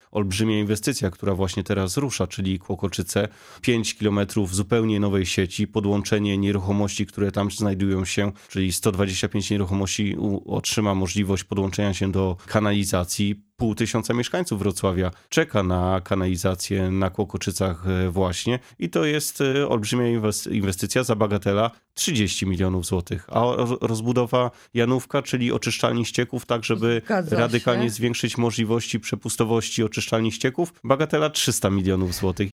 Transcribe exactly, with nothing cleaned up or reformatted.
olbrzymia inwestycja, która właśnie teraz rusza, czyli Kłokoczyce. pięć kilometrów zupełnie nowej sieci, podłączenie nieruchomości, które tam znajdują się, czyli sto dwadzieścia pięć nieruchomości u, otrzyma możliwość podłączenia się do kanalizacji. Pół tysiąca mieszkańców Wrocławia czeka na kanalizację na Kłokoczycach właśnie i to jest olbrzymia inwestycja za bagatela trzydzieści milionów złotych. A rozbudowa Janówka, czyli oczyszczalni ścieków, tak żeby Zgadza radykalnie się. zwiększyć możliwości przepustowości oczyszczalni ścieków, bagatela trzysta milionów złotych.